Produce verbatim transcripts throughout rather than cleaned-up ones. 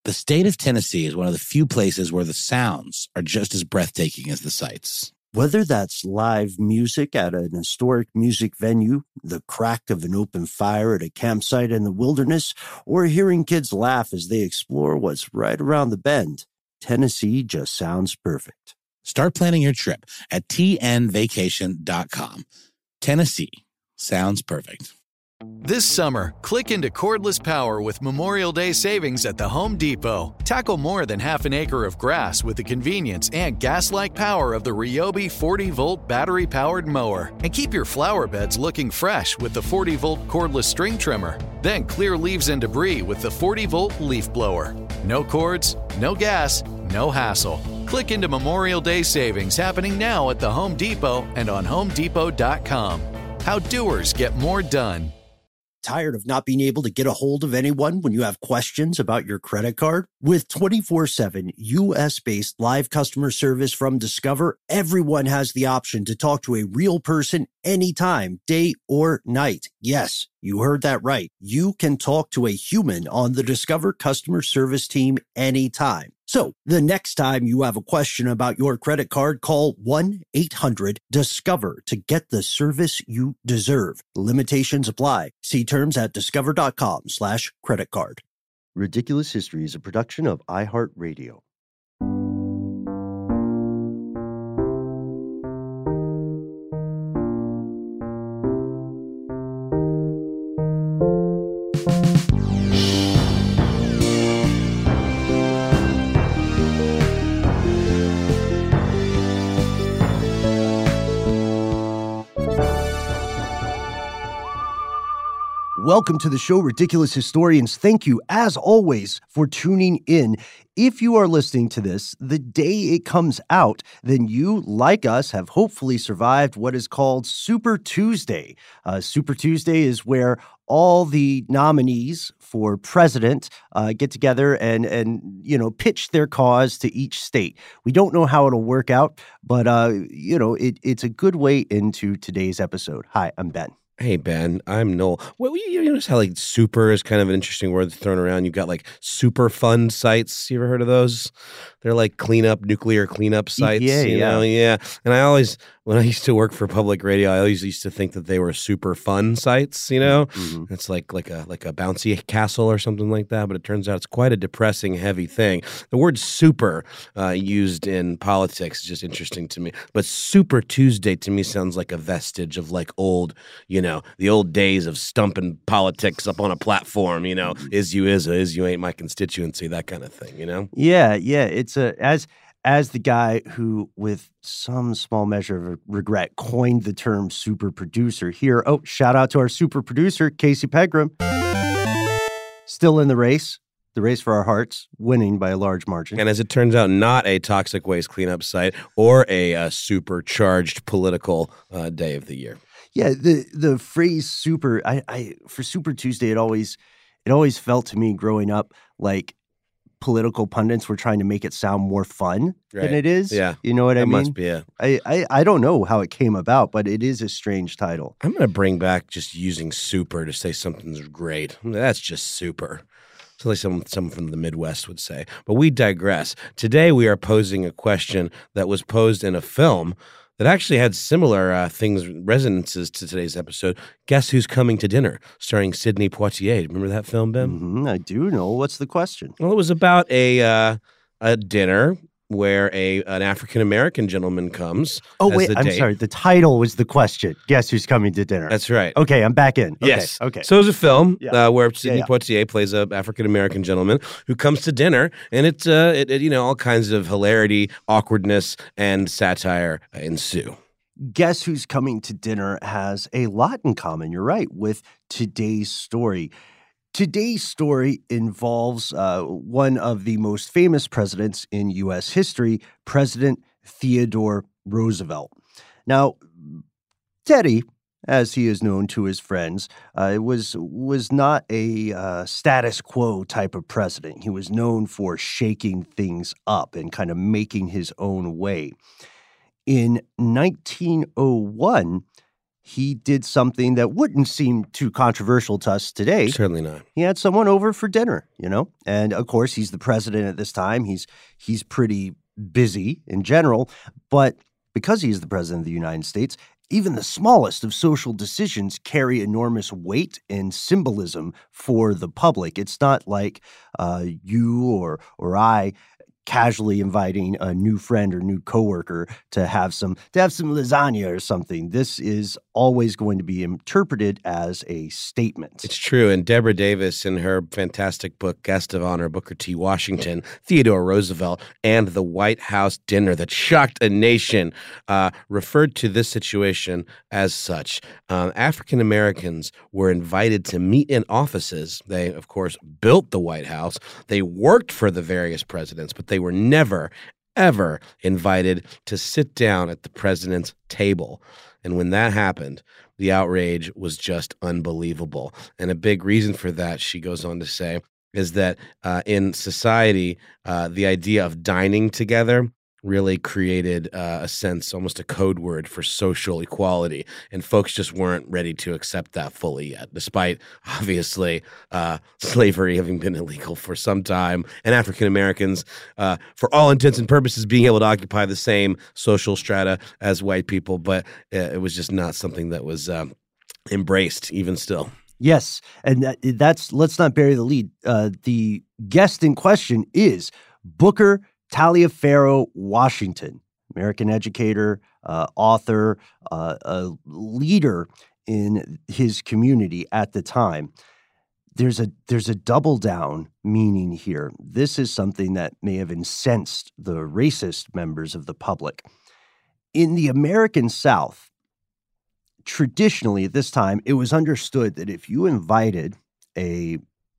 The state of Tennessee is one of the few places where the sounds are just as breathtaking as the sights. Whether that's live music at an historic music venue, the crack of an open fire at a campsite in the wilderness, or hearing kids laugh as they explore what's right around the bend, Tennessee just sounds perfect. Start planning your trip at T N vacation dot com. Tennessee sounds perfect. This summer, click into cordless power with Memorial Day savings at the Home Depot. Tackle more than half an acre of grass with the convenience and gas-like power of the Ryobi forty-volt battery-powered mower. And keep your flower beds looking fresh with the forty-volt cordless string trimmer. Then clear leaves and debris with the forty-volt leaf blower. No cords, no gas, no hassle. Click into Memorial Day savings happening now at the Home Depot and on home depot dot com. How doers get more done. Tired of not being able to get a hold of anyone when you have questions about your credit card? With twenty-four seven U S-based live customer service from Discover, everyone has the option to talk to a real person anytime, day or night. Yes, you heard that right. You can talk to a human on the Discover customer service team anytime. So the next time you have a question about your credit card, call one eight hundred discover to get the service you deserve. Limitations apply. See terms at discover.com slash credit card. Ridiculous History is a production of iHeartRadio. Welcome to the show, Ridiculous Historians. Thank you, as always, for tuning in. If you are listening to this the day it comes out, then you, like us, have hopefully survived what is called Super Tuesday. Uh, Super Tuesday is where all the nominees for president uh, get together and, and, you know, pitch their cause to each state. We don't know how it'll work out, but, uh, you know, it, it's a good way into today's episode. Hi, I'm Ben. Hey, Ben, I'm Noel. Well, you notice how, like, super is kind of an interesting word thrown around. You've got, like, super fund sites. You ever heard of those? They're like cleanup, nuclear cleanup sites. Yeah, you yeah. know? Yeah. And I always, when I used to work for public radio, I always used to think that they were super fun sites, you know? Mm-hmm. It's like like a like a bouncy castle or something like that, but it turns out it's quite a depressing, heavy thing. The word super uh, used in politics is just interesting to me. But Super Tuesday to me sounds like a vestige of like old, you know, the old days of stumping politics up on a platform, you know, is you is, or is you ain't my constituency, that kind of thing, you know? Yeah, yeah. It's a, as as the guy who, with some small measure of regret, coined the term super producer here. Oh, shout out to our super producer, Casey Pegram. Still in the race. The race for our hearts, winning by a large margin. And as it turns out, not a toxic waste cleanup site or a uh, supercharged political uh, day of the year. Yeah, the the phrase super, I, I for Super Tuesday, it always it always felt to me growing up like political pundits were trying to make it sound more fun right. than it is. Yeah. You know what that I mean? must be it. I, I, I don't know how it came about, but it is a strange title. I'm going to bring back just using super to say something's great. That's just super. It's like someone, someone from the Midwest would say. But we digress. Today we are posing a question that was posed in a film that actually had similar uh, things, resonances to today's episode. Guess Who's Coming to Dinner, starring Sidney Poitier. Remember that film, Ben? Mm-hmm, I do know. What's the question? Well, it was about a uh, a dinner where a an African-American gentleman comes. Oh, as wait, the I'm date. sorry. The title was the question. Guess Who's Coming to Dinner? That's right. Okay, I'm back in. Okay, yes. Okay. So it was a film Yeah. uh, where Sidney yeah, yeah. Poitier plays a African-American gentleman who comes to dinner, and it's uh, it, it, you know, all kinds of hilarity, awkwardness, and satire uh, ensue. Guess Who's Coming to Dinner has a lot in common, you're right, with today's story. Today's story involves uh, one of the most famous presidents in U S history, President Theodore Roosevelt. Now, Teddy, as he is known to his friends, uh, was was not a uh, status quo type of president. He was known for shaking things up and kind of making his own way. In nineteen oh one, he did something that wouldn't seem too controversial to us today. Certainly not. He had someone over for dinner, you know? And of course, he's the president at this time. He's he's pretty busy in general, but because he's the president of the United States, even the smallest of social decisions carry enormous weight and symbolism for the public. It's not like uh, you or or I casually inviting a new friend or new coworker to have some to have some lasagna or something. This is always going to be interpreted as a statement. It's true. And Deborah Davis, in her fantastic book, Guest of Honor, Booker T. Washington, Theodore Roosevelt, and the White House dinner that shocked a nation, uh, referred to this situation as such. Um, African Americans were invited to meet in offices. They, of course, built the White House. They worked for the various presidents, but they were never, ever invited to sit down at the president's table. And when that happened, the outrage was just unbelievable. And a big reason for that, she goes on to say, is that uh, in society, uh, the idea of dining together really created uh, a sense, almost a code word for social equality. And folks just weren't ready to accept that fully yet, despite obviously uh, slavery having been illegal for some time, and African Americans, uh, for all intents and purposes, being able to occupy the same social strata as white people. But uh, it was just not something that was um, embraced, even still. Yes, and that, that's, let's not bury the lead. Uh, the guest in question is Booker Taliaferro Washington, American educator, uh, author, uh, a leader in his community at the time. There's a there's a double down meaning here. This is something that may have incensed the racist members of the public. In the American South, traditionally at this time, it was understood that if you invited a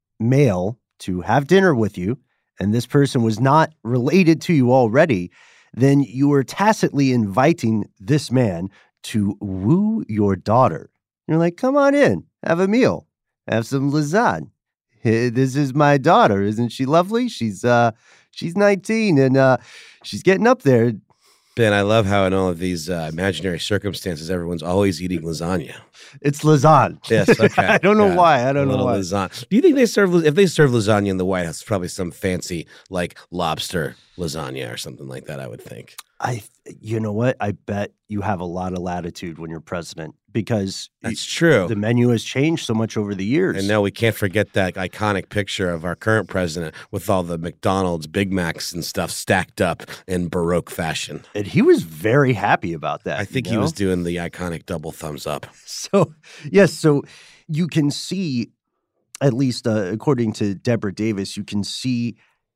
male to have dinner with you, and this person was not related to you already, then you were tacitly inviting this man to woo your daughter. You're like, come on in, have a meal, have some lasagna. Hey, this is my daughter. Isn't she lovely? She's uh, she's nineteen and uh, she's getting up there. Ben, I love how in all of these uh, imaginary circumstances, everyone's always eating lasagna. It's lasagna. Yes, okay. I don't know yeah. why. I don't a know why. Lasagna. Do you think they serve, if they serve lasagna in the White House, it's probably some fancy, like, lobster lasagna or something like that, I would think. I, you know what? I bet you have a lot of latitude when you're president because that's true. The menu has changed so much over the years. And now we can't forget that iconic picture of our current president with all the McDonald's Big Macs and stuff stacked up in Baroque fashion. And he was very happy about that. I think you he know? was doing the iconic double thumbs up. So, yes, so you can see, at least uh, according to Deborah Davis, you can see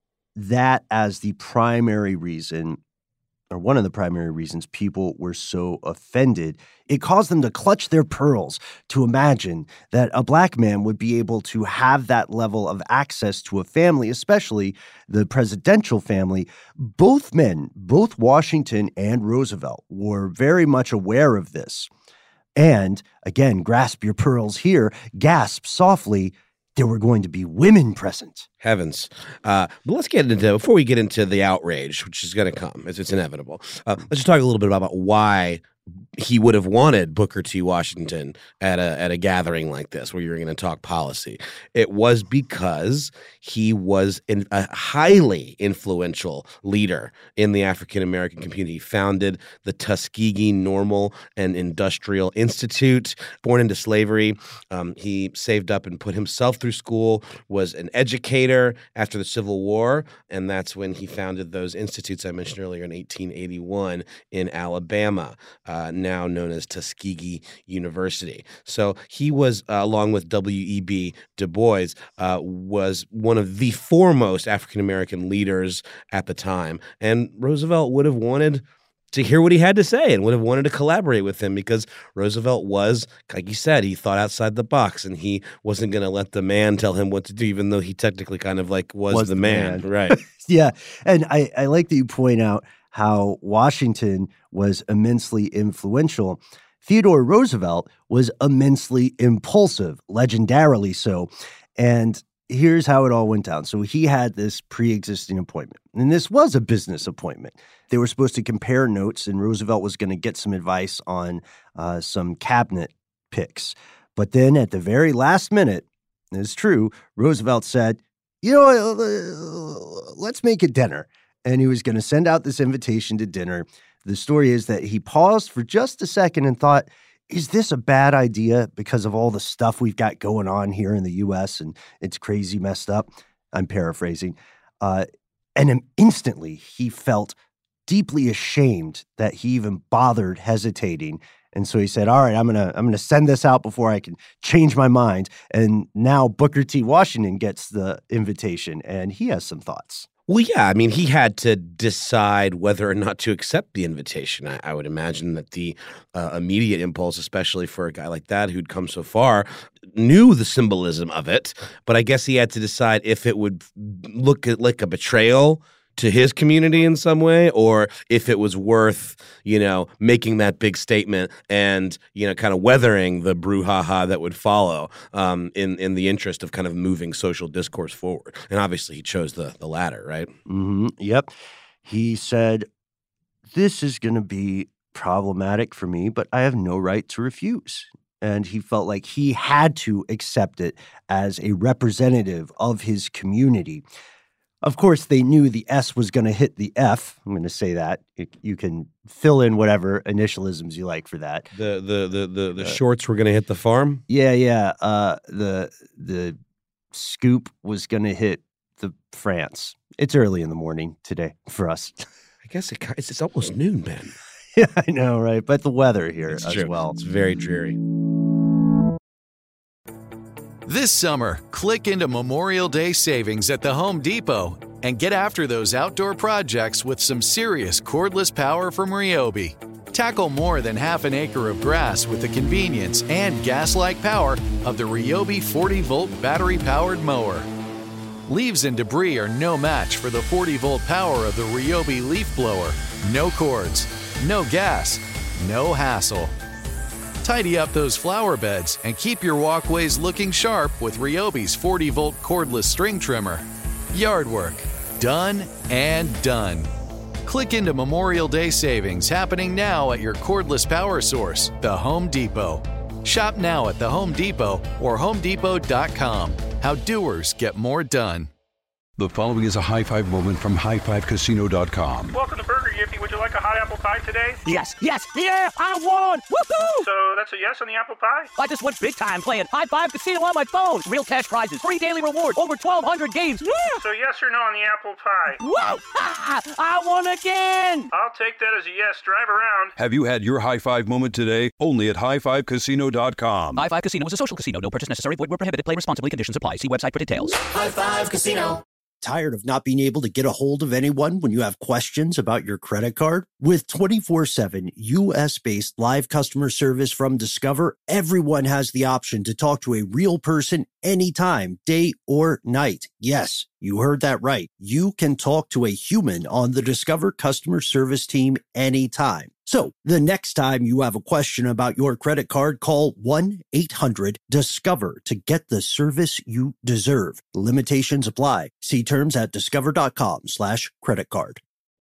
that as the primary reason, or one of the primary reasons people were so offended. It caused them to clutch their pearls to imagine that a black man would be able to have that level of access to a family, especially the presidential family. Both men, both Washington and Roosevelt, were very much aware of this. And again, grasp your pearls here, gasp softly, there were going to be women present. Heavens. Uh, but let's get into, before we get into the outrage, which is going to come, it's, it's inevitable, uh, let's just talk a little bit about, about why he would have wanted Booker T. Washington at a at a gathering like this where you're going to talk policy. It was because he was in, a highly influential leader in the African-American community. He founded the Tuskegee Normal and Industrial Institute. Born into slavery, um, he saved up and put himself through school, was an educator after the Civil War, and that's when he founded those institutes I mentioned earlier in eighteen eighty-one in Alabama. Uh, Uh, now known as Tuskegee University. So he was, uh, along with W E B Du Bois, uh, was one of the foremost African-American leaders at the time. And Roosevelt would have wanted to hear what he had to say and would have wanted to collaborate with him because Roosevelt was, like you said, he thought outside the box and he wasn't going to let the man tell him what to do, even though he technically kind of like was, was the, the man. man. Right. Yeah. And I, I like that you point out how Washington was immensely influential. Theodore Roosevelt was immensely impulsive, legendarily so. And here's how it all went down. So he had this pre-existing appointment, and this was a business appointment. They were supposed to compare notes, and Roosevelt was going to get some advice on uh, some cabinet picks. But then at the very last minute, it's true, Roosevelt said, you know, let's make it dinner. And he was going to send out this invitation to dinner. The story is that he paused for just a second and thought, is this a bad idea because of all the stuff we've got going on here in the U S and it's crazy messed up? I'm paraphrasing. Uh, and then instantly he felt deeply ashamed that he even bothered hesitating. And so he said, all right, I'm going to I'm going to send this out before I can change my mind. And now Booker T. Washington gets the invitation and he has some thoughts. Well, yeah, I mean, he had to decide whether or not to accept the invitation. I, I would imagine that the uh, immediate impulse, especially for a guy like that who'd come so far, knew the symbolism of it. But I guess he had to decide if it would look like a betrayal to his community in some way, or if it was worth, you know, making that big statement and, you know, kind of weathering the brouhaha that would follow um, in, in the interest of kind of moving social discourse forward. And obviously he chose the, the latter, right? Mm-hmm. Yep. He said, this is going to be problematic for me, but I have no right to refuse. And he felt like he had to accept it as a representative of his community. Of course, they knew the S was going to hit the F. I'm going to say that. It, you can fill in whatever initialisms you like for that. The the the the, the uh, shorts were going to hit the farm? Yeah, yeah. Uh, the the scoop was going to hit the France. It's early in the morning today for us. I guess it, it's, it's almost noon, Ben. Yeah, I know, right? But the weather here it's as true. well. It's very dreary. This summer, click into Memorial Day savings at the Home Depot and get after those outdoor projects with some serious cordless power from Ryobi. Tackle more than half an acre of grass with the convenience and gas-like power of the Ryobi forty volt battery-powered mower. Leaves and debris are no match for the forty volt power of the Ryobi leaf blower. No cords, no gas, no hassle. Tidy up those flower beds and keep your walkways looking sharp with Ryobi's forty volt cordless string trimmer. Yard work, done and done. Click into Memorial Day savings happening now at your cordless power source, the Home Depot. Shop now at the Home Depot or home depot dot com. How doers get more done. The following is a high five moment from high five casino dot com. Welcome to Burger Yippee. Would you like a hot apple pie today? Yes, yes, yeah, I won! Woohoo! So that's a yes on the apple pie? I just went big time playing High Five Casino on my phone. Real cash prizes, free daily rewards, over twelve hundred games. Yeah! So yes or no on the apple pie? Whoa! I won again! I'll take that as a yes. Drive around. Have you had your high five moment today? Only at high five casino dot com. High Five Casino is a social casino. No purchase necessary. Void where prohibited. Play responsibly. Conditions apply. See website for details. High Five Casino. Tired of not being able to get a hold of anyone when you have questions about your credit card? With twenty-four seven U S-based live customer service from Discover, everyone has the option to talk to a real person anytime, day or night. Yes, you heard that right. You can talk to a human on the Discover customer service team anytime. So the next time you have a question about your credit card, call one eight hundred discover to get the service you deserve. Limitations apply. See terms at discover.com slash credit card.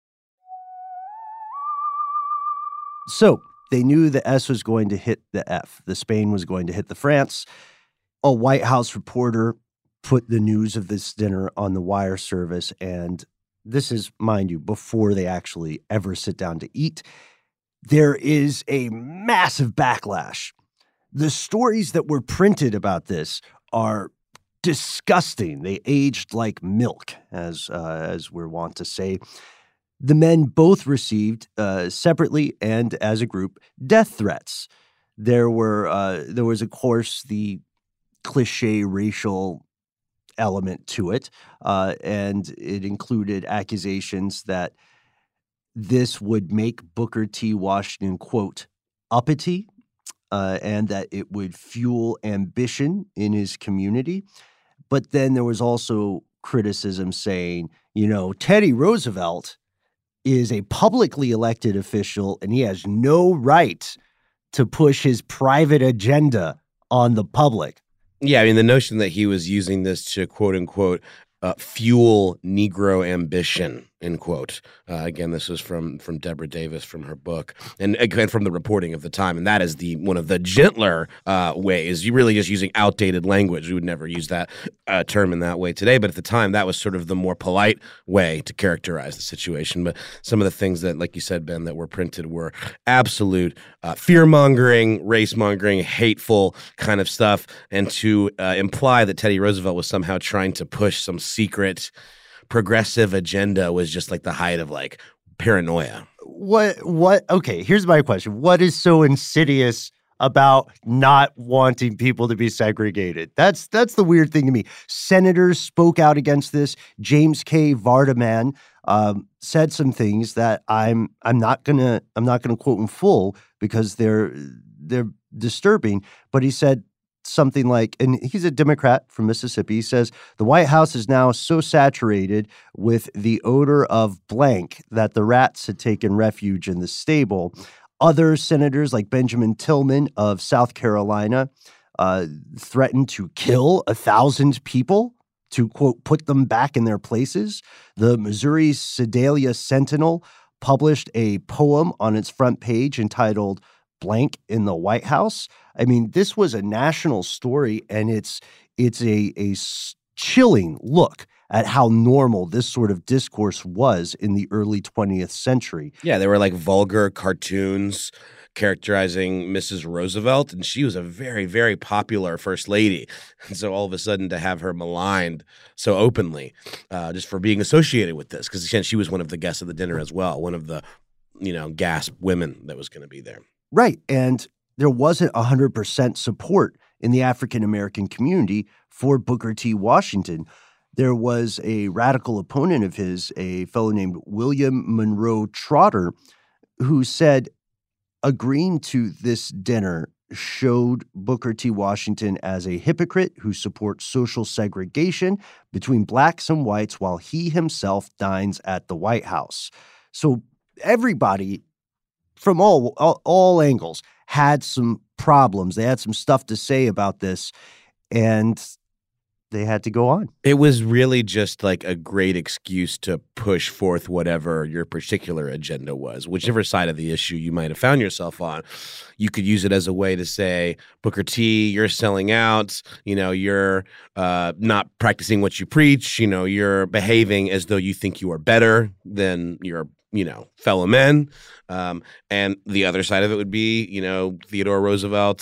So they knew the S was going to hit the F. The Spain was going to hit the France. A White House reporter put the news of this dinner on the wire service. And this is, mind you, before they actually ever sit down to eat. There is a massive backlash. The stories that were printed about this are disgusting. They aged like milk, as uh, as we're wont to say. The men both received, uh, separately and as a group, death threats. There were uh, there was, of course, the cliche racial element to it, uh, and it included accusations that this would make Booker T. Washington, quote, uppity, uh, and that it would fuel ambition in his community. But then there was also criticism saying, you know, Teddy Roosevelt is a publicly elected official and he has no right to push his private agenda on the public. Yeah, I mean, the notion that he was using this to quote unquote uh, fuel Negro ambition, end quote. Uh, again, this was from from Deborah Davis from her book, and again from the reporting of the time. And that is the one of the gentler uh, ways. You're really just using outdated language. We would never use that uh, term in that way today. But at the time, that was sort of the more polite way to characterize the situation. But some of the things that, like you said, Ben, that were printed were absolute uh, fear-mongering, race-mongering, hateful kind of stuff. And to uh, imply that Teddy Roosevelt was somehow trying to push some secret progressive agenda was just like the height of like paranoia. What, what, okay, here's my question. What is so insidious about not wanting people to be segregated? That's, that's the weird thing to me. Senators spoke out against this. James K. Vardaman um, said some things that I'm, I'm not gonna, I'm not gonna quote in full because they're, they're disturbing, but he said something like, and he's a Democrat from Mississippi, he says, the White House is now so saturated with the odor of blank that the rats had taken refuge in the stable. Other senators like Benjamin Tillman of South Carolina uh, threatened to kill a thousand people to, quote, put them back in their places. The Missouri Sedalia Sentinel published a poem on its front page entitled Blank in the White House. I mean, this was a national story, and it's it's a, a chilling look at how normal this sort of discourse was in the early twentieth century. Yeah, there were like vulgar cartoons characterizing Missus Roosevelt, and she was a very, very popular first lady. And so all of a sudden to have her maligned so openly uh, just for being associated with this, because she was one of the guests of the dinner as well, one of the, you know, gasp women that was going to be there. Right. And there wasn't one hundred percent support in the African-American community for Booker T. Washington. There was a radical opponent of his, a fellow named William Monroe Trotter, who said agreeing to this dinner showed Booker T. Washington as a hypocrite who supports social segregation between blacks and whites while he himself dines at the White House. So everybody from all, all all angles had some problems. They had some stuff to say about this, and they had to go on. It was really just like a great excuse to push forth whatever your particular agenda was, whichever side of the issue you might have found yourself on. You could use it as a way to say, Booker T, you're selling out, you know, you're uh, not practicing what you preach, you know, you're behaving as though you think you are better than your, you know, fellow men. Um, and the other side of it would be, you know, Theodore Roosevelt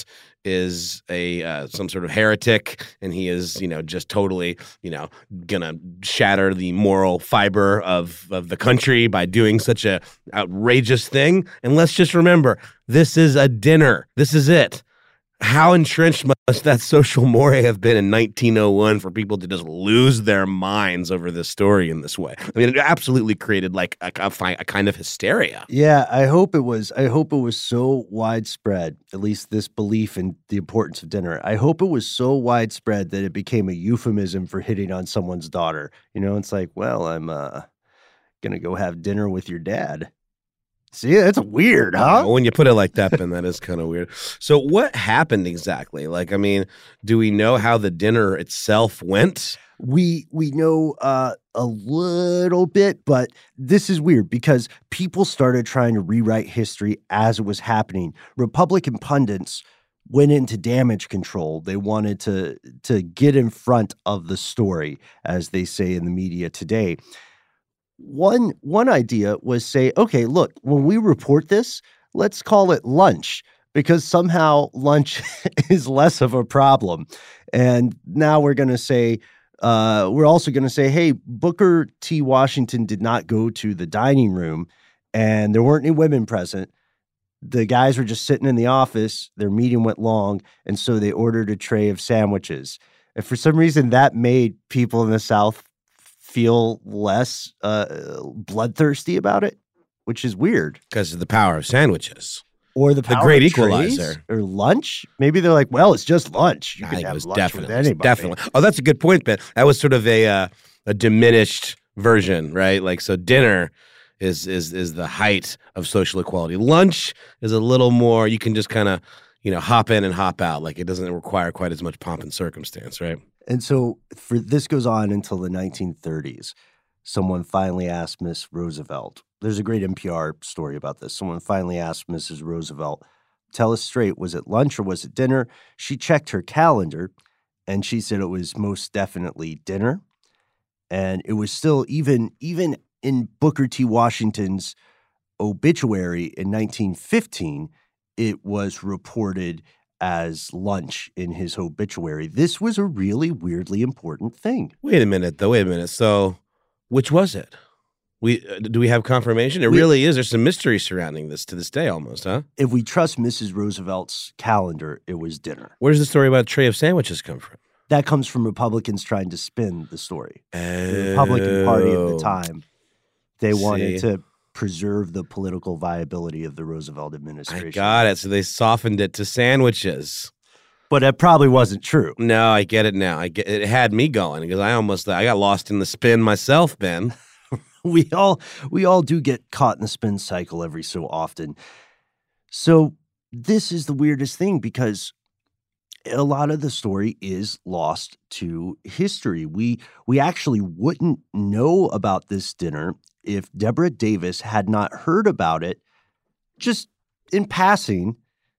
is a uh, some sort of heretic, and he is, you know, just totally, you know, gonna shatter the moral fiber of of the country by doing such a outrageous thing. And let's just remember, this is a dinner. This is it. How entrenched must that social mores have been in nineteen oh one for people to just lose their minds over this story in this way? I mean, it absolutely created like a, a, a kind of hysteria. Yeah, I hope it was. I hope it was so widespread, at least this belief in the importance of dinner. I hope it was so widespread that it became a euphemism for hitting on someone's daughter. You know, it's like, well, I'm uh, going to go have dinner with your dad. See, that's weird, huh? When you put it like that, Ben, that is kind of weird. So what happened exactly? Like, I mean, do we know how the dinner itself went? We we know uh, a little bit, but this is weird because people started trying to rewrite history as it was happening. Republican pundits went into damage control. They wanted to to get in front of the story, as they say in the media today. One one idea was say, okay, look, when we report this, let's call it lunch, because somehow lunch is less of a problem. And now we're going to say, uh, we're also going to say, hey, Booker T. Washington did not go to the dining room and there weren't any women present. The guys were just sitting in the office. Their meeting went long. And so they ordered a tray of sandwiches. And for some reason, that made people in the South feel less uh, bloodthirsty about it, which is weird. Because of the power of sandwiches. Or the, power the great of equalizer. Trays, or lunch. Maybe they're like, well, it's just lunch. You I can think have it was lunch definitely, with anybody. Definitely. Oh, that's a good point, Ben. That was sort of a uh, a diminished version, right? Like, so dinner is is is the height of social equality. Lunch is a little more, you can just kind of, you know, hop in and hop out. Like it doesn't require quite as much pomp and circumstance, right? And so for this goes on until the nineteen thirties. Someone finally asked Miss Roosevelt. There's a great N P R story about this. Someone finally asked Missus Roosevelt, tell us straight, was it lunch or was it dinner? She checked her calendar, and she said it was most definitely dinner. And it was still, even, even in Booker T. Washington's obituary in nineteen fifteen, it was reported as lunch in his obituary. This was a really weirdly important thing. Wait a minute, though. Wait a minute. So which was it? We uh, do we have confirmation? It we, really is. There's some mystery surrounding this to this day almost, huh? If we trust Missus Roosevelt's calendar, it was dinner. Where does the story about a tray of sandwiches come from? That comes from Republicans trying to spin the story. Oh. The Republican Party at the time, they See? wanted to preserve the political viability of the Roosevelt administration. I got it. So they softened it to sandwiches. But it probably wasn't true. No, I get it now. I get it. Had me going because I almost I got lost in the spin myself, Ben. we all we all do get caught in the spin cycle every so often. So this is the weirdest thing because a lot of the story is lost to history. We we actually wouldn't know about this dinner if Deborah Davis had not heard about it just in passing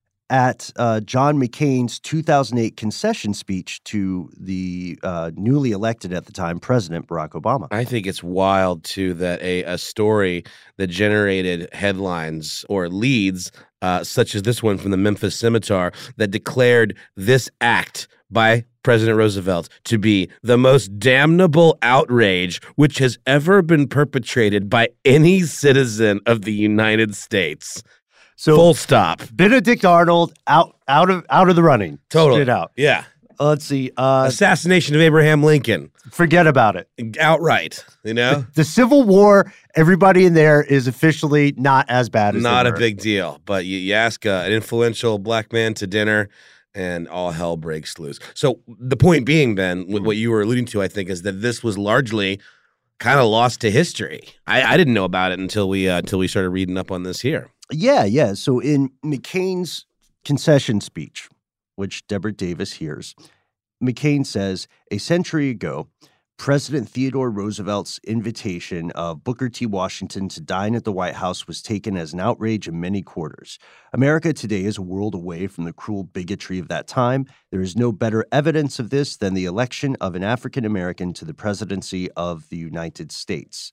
at uh, John McCain's two thousand eight concession speech to the uh, newly elected at the time President Barack Obama. I think it's wild, too, that a, a story that generated headlines or leads, uh, such as this one from the Memphis Scimitar, that declared this act by President Roosevelt to be the most damnable outrage which has ever been perpetrated by any citizen of the United States. So full stop. Benedict Arnold out out of out of the running. Totally. Spit out. Yeah. Uh, let's see. Uh, Assassination of Abraham Lincoln. Forget about it. Outright. You know? The, the Civil War, everybody in there is officially not as bad as Not they a were. big deal. But you, you ask uh, an influential black man to dinner and all hell breaks loose. So the point being, Ben, with what you were alluding to, I think, is that this was largely kind of lost to history. I, I didn't know about it until we uh, until we started reading up on this here. Yeah, yeah. So in McCain's concession speech, which Deborah Davis hears, McCain says, a century ago, President Theodore Roosevelt's invitation of Booker T. Washington to dine at the White House was taken as an outrage in many quarters. America today is a world away from the cruel bigotry of that time. There is no better evidence of this than the election of an African American to the presidency of the United States.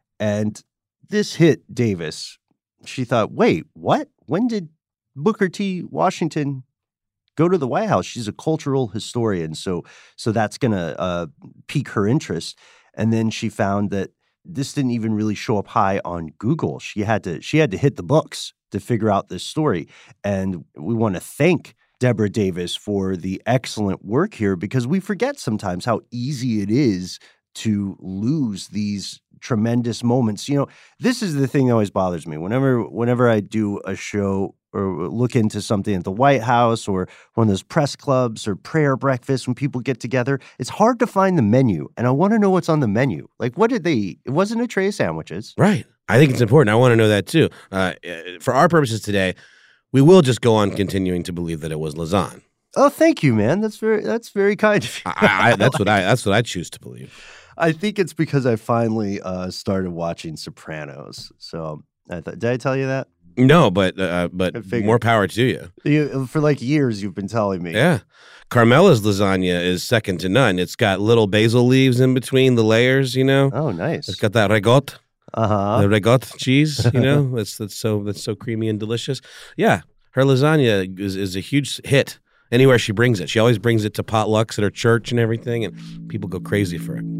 And this hit Davis. She thought, wait, what? When did Booker T. Washington go to the White House? She's a cultural historian, so so that's going to uh, pique her interest. And then she found that this didn't even really show up high on Google. She had to she had to hit the books to figure out this story. And we want to thank Deborah Davis for the excellent work here because we forget sometimes how easy it is to lose these tremendous moments. You know, this is the thing that always bothers me. Whenever whenever I do a show or look into something at the White House or one of those press clubs or prayer breakfasts when people get together, it's hard to find the menu. And I want to know what's on the menu. Like, what did they eat? It wasn't a tray of sandwiches. Right. I think it's important. I want to know that, too. Uh, for our purposes today, we will just go on continuing to believe that it was lasagna. Oh, thank you, man. That's very that's very kind of you. I, I, that's what I that's what I choose to believe. I think it's because I finally uh, started watching Sopranos. So I thought, did I tell you that? No, but uh, but figured. more power to you. you. For like years, you've been telling me. Yeah. Carmela's lasagna is second to none. It's got little basil leaves in between the layers, you know? Oh, nice. It's got that ricotta, Uh-huh. the ricotta cheese, you know? that's that's so that's so creamy and delicious. Yeah. Her lasagna is, is a huge hit anywhere she brings it. She always brings it to potlucks at her church and everything, and people go crazy for it.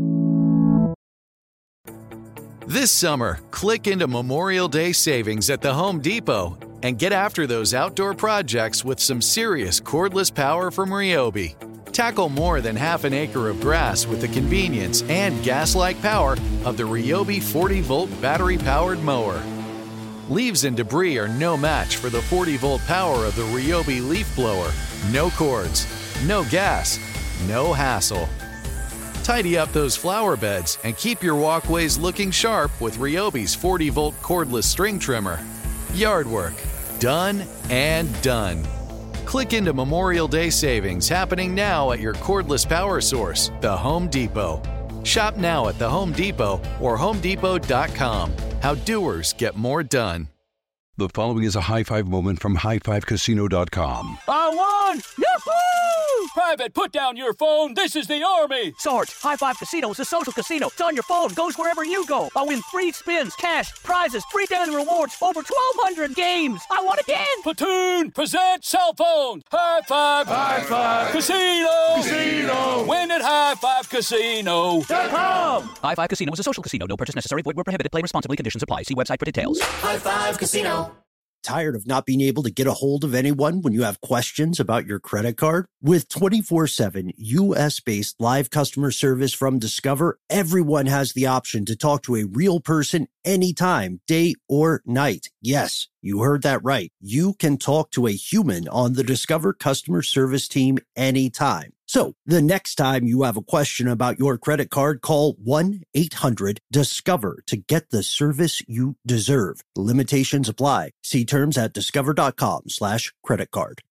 This summer, click into Memorial Day savings at the Home Depot and get after those outdoor projects with some serious cordless power from Ryobi. Tackle more than half an acre of grass with the convenience and gas-like power of the Ryobi forty volt battery-powered mower. Leaves and debris are no match for the forty volt power of the Ryobi leaf blower. No cords, no gas, no hassle. Tidy up those flower beds and keep your walkways looking sharp with Ryobi's forty volt cordless string trimmer. Yard work, done and done. Click into Memorial Day savings happening now at your cordless power source, the Home Depot. Shop now at the Home Depot or home depot dot com. How doers get more done. The following is a high five moment from high five casino dot com. I won! Yahoo! Private, put down your phone. This is the Army. Sarge, High Five Casino is a social casino. It's on your phone, goes wherever you go. I win free spins, cash, prizes, free daily rewards, over twelve hundred games. I won again. Platoon, present cell phone. High Five. High Five. Casino. Casino. Win at High Five Casino. Come! High Five Casino is a social casino. No purchase necessary. Void where prohibited. Play responsibly. Conditions apply. See website for details. High Five Casino. Tired of not being able to get a hold of anyone when you have questions about your credit card? With twenty-four seven U S-based live customer service from Discover, everyone has the option to talk to a real person anytime, day or night. Yes, you heard that right. You can talk to a human on the Discover customer service team anytime. So the next time you have a question about your credit card, call one eight hundred discover to get the service you deserve. Limitations apply. See terms at discover.com slash credit card.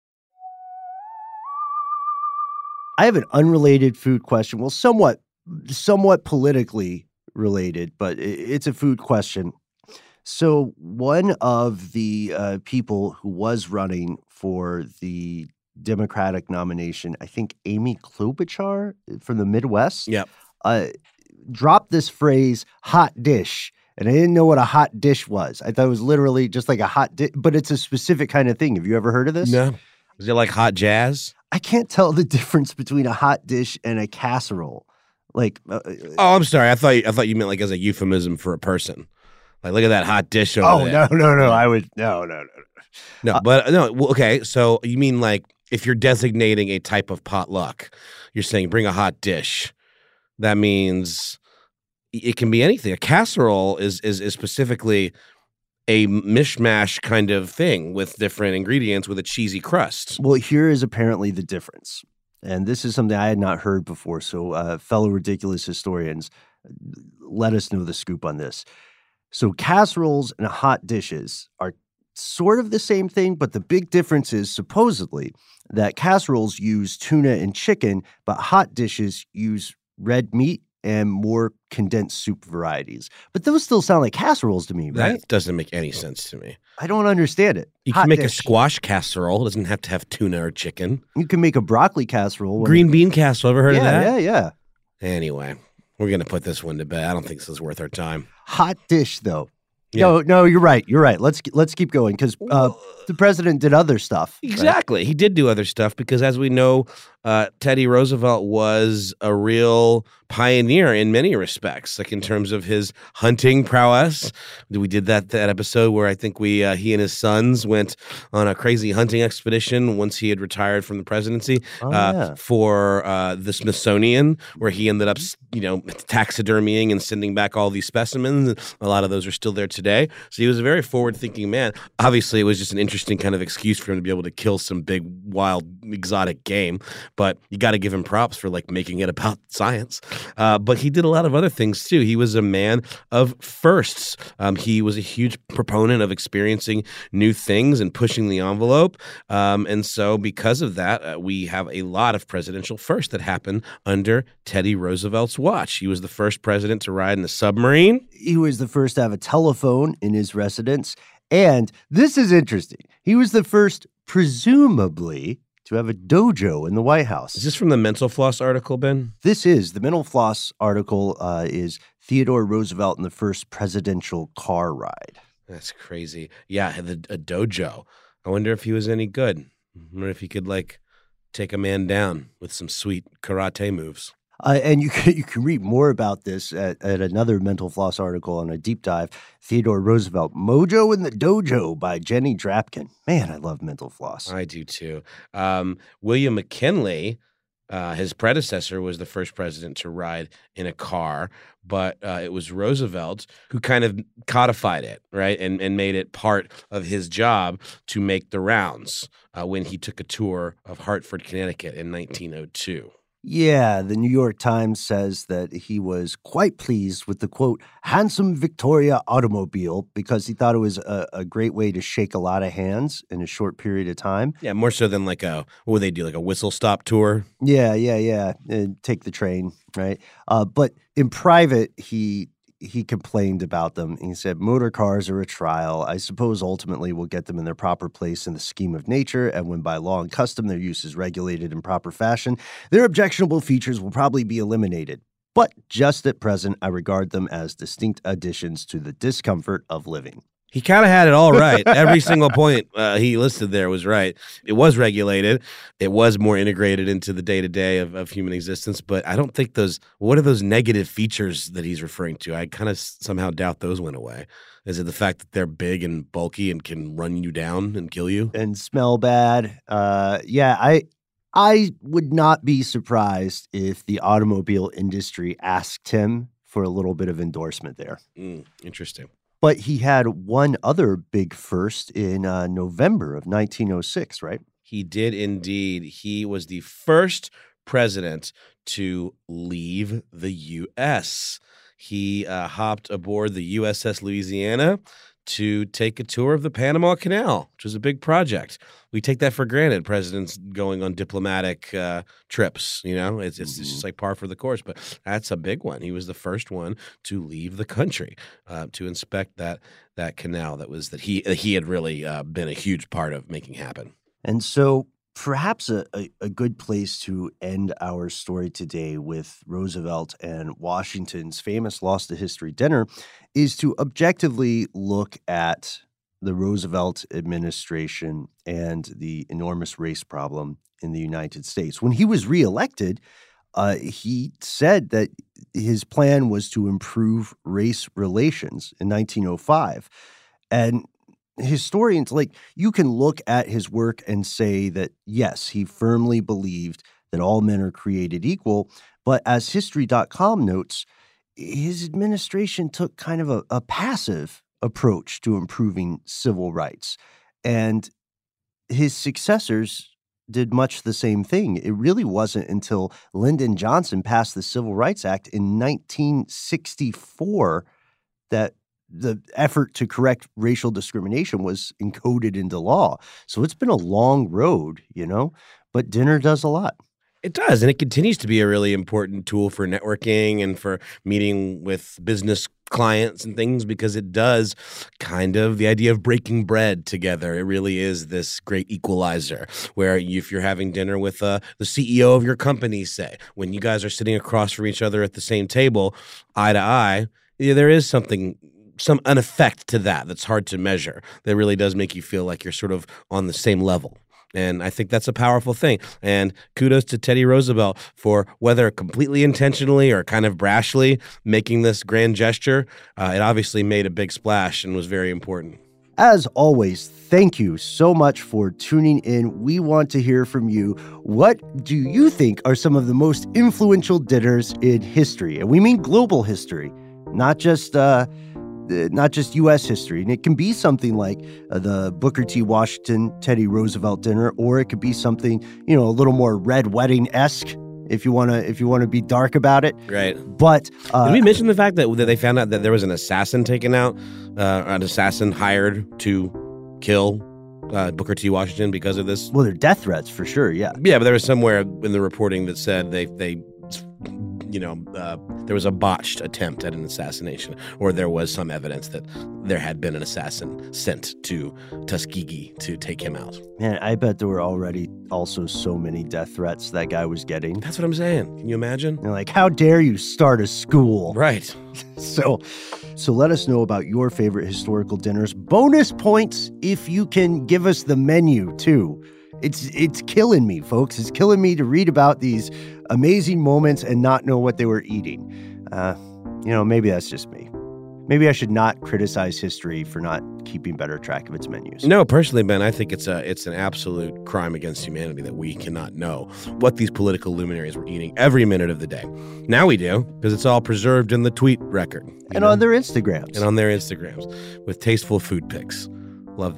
I have an unrelated food question. Well, somewhat, somewhat politically related, but it's a food question. So one of the uh, people who was running for the Democratic nomination, I think Amy Klobuchar from the Midwest, Yep. uh, dropped this phrase, hot dish. And I didn't know what a hot dish was. I thought it was literally just like a hot dish, but it's a specific kind of thing. Have you ever heard of this? No. Is it like hot jazz? I can't tell the difference between a hot dish and a casserole. Like, uh, Oh, I'm sorry. I thought you, I thought you meant like as a euphemism for a person. Like, look at that hot dish over oh, there. no, no, no. I would, no, no, no. No, Uh, but no. Well, okay, so you mean like if you're designating a type of potluck, you're saying bring a hot dish. That means it can be anything. A casserole is is is specifically a mishmash kind of thing with different ingredients with a cheesy crust. Well, here is apparently the difference. And this is something I had not heard before. So, uh, fellow ridiculous historians, let us know the scoop on this. So, casseroles and hot dishes are sort of the same thing, but the big difference is supposedly that casseroles use tuna and chicken, but hot dishes use red meat and more condensed soup varieties. But those still sound like casseroles to me, right? That doesn't make any sense to me. I don't understand it. You Hot can make dish. a squash casserole. It doesn't have to have tuna or chicken. You can make a broccoli casserole. Green bean casserole. Ever heard yeah, of that? Yeah, yeah. Anyway, we're going to put this one to bed. I don't think this is worth our time. Hot dish, though. Yeah. No, no, you're right. You're right. Let's let's keep going because uh, the president did other stuff. right? Exactly. He did do other stuff because, as we know, uh, Teddy Roosevelt was a real pioneer in many respects, like in terms of his hunting prowess. We did that that episode where I think we uh, he and his sons went on a crazy hunting expedition once he had retired from the presidency Oh, uh, yeah. for uh, the Smithsonian, where he ended up, you know, taxidermying and sending back all these specimens. A lot of those are still there today. So he was a very forward-thinking man. Obviously, it was just an interesting kind of excuse for him to be able to kill some big, wild, exotic game. But you got to give him props for like making it about science. Uh, but he did a lot of other things too. He was a man of firsts. Um, he was a huge proponent of experiencing new things and pushing the envelope. Um, and so, because of that, uh, we have a lot of presidential firsts that happened under Teddy Roosevelt's watch. He was the first president to ride in a submarine. He was the first to have a telephone in his residence. And this is interesting. He was the first, presumably, to have a dojo in the White House. Is this from the Mental Floss article, Ben? This is. The Mental Floss article uh, is Theodore Roosevelt in the first presidential car ride. That's crazy. Yeah, the, a dojo. I wonder if he was any good. I wonder if he could, like, take a man down with some sweet karate moves. Uh, and you can, you can read more about this at, at another Mental Floss article on a deep dive, Theodore Roosevelt, Mojo in the Dojo by Jenny Drapkin. Man, I love Mental Floss. I do too. Um, William McKinley, uh, his predecessor, was the first president to ride in a car, but uh, it was Roosevelt who kind of codified it, right, and, and made it part of his job to make the rounds uh, when he took a tour of Hartford, Connecticut in nineteen oh two. Yeah, the New York Times says that he was quite pleased with the, quote, handsome Victoria automobile because he thought it was a, a great way to shake a lot of hands in a short period of time. Yeah, more so than like a, what would they do, like a whistle stop tour? Yeah, yeah, yeah. Uh, take the train, right? Uh, but in private, he he complained about them. He said, motor cars are a trial. I suppose ultimately we'll get them in their proper place in the scheme of nature, and when by law and custom their use is regulated in proper fashion, their objectionable features will probably be eliminated. But just at present, I regard them as distinct additions to the discomfort of living. He kind of had it all right. Every single point uh, he listed there was right. It was regulated. It was more integrated into the day-to-day of, of human existence. But I don't think those – what are those negative features that he's referring to? I kind of somehow doubt those went away. Is it the fact that they're big and bulky and can run you down and kill you? And smell bad. Uh, yeah, I I would not be surprised if the automobile industry asked him for a little bit of endorsement there. Mm, interesting. But he had one other big first in uh, November of nineteen oh six, right? He did indeed. He was the first president to leave the U S. He uh, hopped aboard the U S S Louisiana to take a tour of the Panama Canal, which was a big project. We take that for granted, presidents going on diplomatic uh, trips, you know? It's, it's, it's just like par for the course, but that's a big one. He was the first one to leave the country uh, to inspect that that canal that was that he he had really uh, been a huge part of making happen. And so perhaps a, a, a good place to end our story today with Roosevelt and Washington's famous Lost to History dinner is to objectively look at the Roosevelt administration and the enormous race problem in the United States. When he was reelected, uh, he said that his plan was to improve race relations in nineteen oh five. And historians, like, you can look at his work and say that, yes, he firmly believed that all men are created equal. But as History dot com notes, his administration took kind of a, a passive approach to improving civil rights. And his successors did much the same thing. It really wasn't until Lyndon Johnson passed the Civil Rights Act in nineteen sixty-four that the effort to correct racial discrimination was encoded into law. So it's been a long road, you know, but dinner does a lot. It does, and it continues to be a really important tool for networking and for meeting with business clients and things because it does kind of the idea of breaking bread together. It really is this great equalizer where if you're having dinner with uh, the C E O of your company, say, when you guys are sitting across from each other at the same table, eye to eye, yeah, there is something some an effect to that that's hard to measure that really does make you feel like you're sort of on the same level. And I think that's a powerful thing. And kudos to Teddy Roosevelt for whether completely intentionally or kind of brashly making this grand gesture. Uh, it obviously made a big splash and was very important. As always, thank you so much for tuning in. We want to hear from you. What do you think are some of the most influential dinners in history? And we mean global history, not just uh, not just U S history. And it can be something like uh, the Booker T. Washington, Teddy Roosevelt dinner, or it could be something, you know, a little more Red Wedding-esque, if you want to if you want to be dark about it. Right. But uh, did we mention the fact that, that they found out that there was an assassin taken out, uh, an assassin hired to kill uh, Booker T. Washington because of this? Well, they're death threats for sure, yeah. Yeah, but there was somewhere in the reporting that said they they you know, uh, there was a botched attempt at an assassination, or there was some evidence that there had been an assassin sent to Tuskegee to take him out. Man, I bet there were already also so many death threats that guy was getting. That's what I'm saying. Can you imagine? You're like, how dare you start a school? Right. so, so let us know about your favorite historical dinners. Bonus points if you can give us the menu, too. It's it's killing me, folks. It's killing me to read about these amazing moments and not know what they were eating. Uh, you know, maybe that's just me. Maybe I should not criticize history for not keeping better track of its menus. No, personally, Ben, I think it's a it's an absolute crime against humanity that we cannot know what these political luminaries were eating every minute of the day. Now we do, because it's all preserved in the tweet record. And know? on their Instagrams. And on their Instagrams with tasteful food pics. Love that.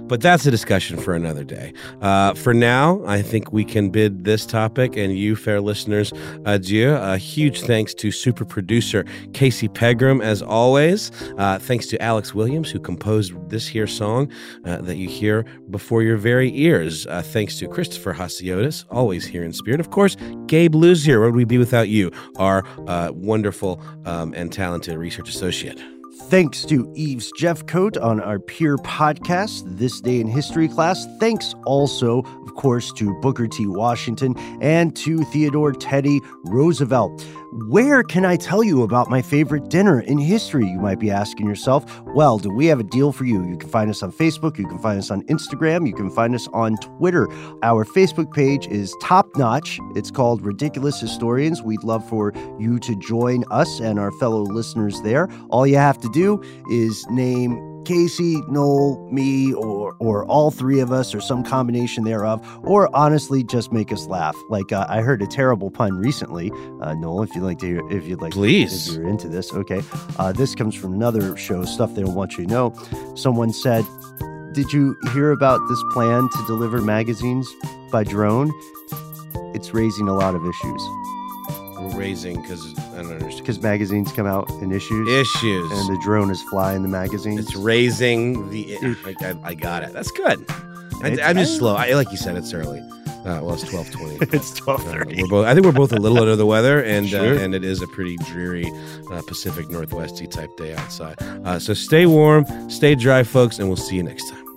But that's a discussion for another day. Uh, for now, I think we can bid this topic and you, fair listeners, adieu. A huge thanks to super producer Casey Pegram, as always. Uh, thanks to Alex Williams, who composed this here song uh, that you hear before your very ears. Uh, thanks to Christopher Hasiotis, always here in spirit. Of course, Gabe Luzier. Where would we be without you, our uh, wonderful um, and talented research associate? Thanks to Yves Jeffcoat on our peer podcast, This Day in History class. Thanks also, of course, to Booker T. Washington and to Theodore Teddy Roosevelt. Where can I tell you about my favorite dinner in history, you might be asking yourself? Well, do we have a deal for you? You can find us on Facebook. You can find us on Instagram. You can find us on Twitter. Our Facebook page is top-notch. It's called Ridiculous Historians. We'd love for you to join us and our fellow listeners there. All you have to do is name Casey, Noel, me, or or all three of us, or some combination thereof, or honestly just make us laugh. Like uh, I heard a terrible pun recently, uh, Noel. If you'd like to, hear, if you'd like, please, if you're into this, okay. Uh, this comes from another show, Stuff They Don't Want You to Know. Someone said, "Did you hear about this plan to deliver magazines by drone? It's raising a lot of issues." Raising because I don't understand. Because magazines come out in issues. Issues. And the drone is flying the magazines. It's raising the. I, I, I got it. That's good. I, I'm just slow. I, like you said, it's early. Uh, well, it's twelve twenty. It's twelve thirty. Uh, we're both. I think we're both a little under the weather, and Sure. uh, and it is a pretty dreary uh, Pacific Northwesty type day outside. Uh, so stay warm, stay dry, folks, and we'll see you next time.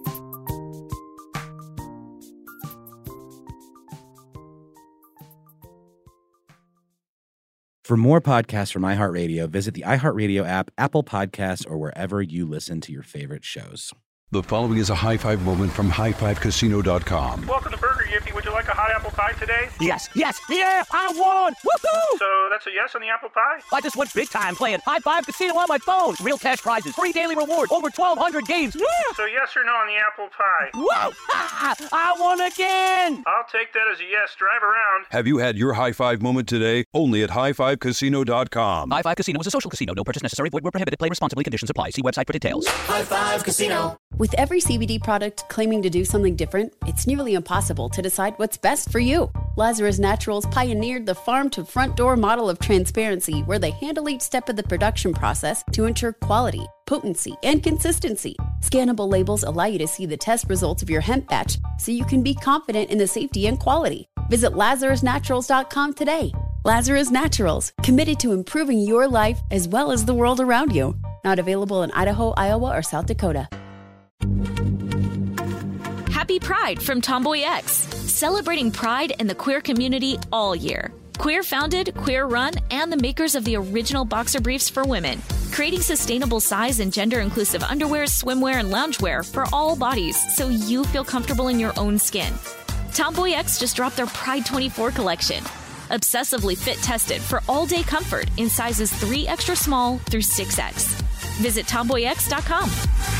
For more podcasts from iHeartRadio, visit the iHeartRadio app, Apple Podcasts, or wherever you listen to your favorite shows. The following is a high five moment from high five casino dot com. Welcome to Burger Yippee. Would you like a hot apple pie today? Yes, yes, yeah, I won! Woohoo! So that's a yes on the apple pie? I just went big time playing High Five Casino on my phone. Real cash prizes, free daily rewards, over twelve hundred games. Yeah! So yes or no on the apple pie? Whoa! Ah, I won again! I'll take that as a yes. Drive around. Have you had your high five moment today? Only at high five casino dot com. High Five Casino is a social casino. No purchase necessary. Void where prohibited. Play responsibly. Conditions apply. See website for details. High Five Casino. With every C B D product claiming to do something different, it's nearly impossible to decide what's best for you. Lazarus Naturals pioneered the farm-to-front-door model of transparency, where they handle each step of the production process to ensure quality, potency, and consistency. Scannable labels allow you to see the test results of your hemp batch, so you can be confident in the safety and quality. Visit lazarus naturals dot com today. Lazarus Naturals, committed to improving your life as well as the world around you. Not available in Idaho, Iowa, or South Dakota. Happy Pride from Tomboy X, celebrating pride in the queer community all year. Queer founded, queer run, and the makers of the original boxer briefs for women, creating sustainable size and gender inclusive underwear, swimwear, and loungewear for all bodies so you feel comfortable in your own skin. Tomboy X just dropped their Pride twenty-four collection, obsessively fit tested for all day comfort in sizes three extra small through six X. Visit tomboy x dot com.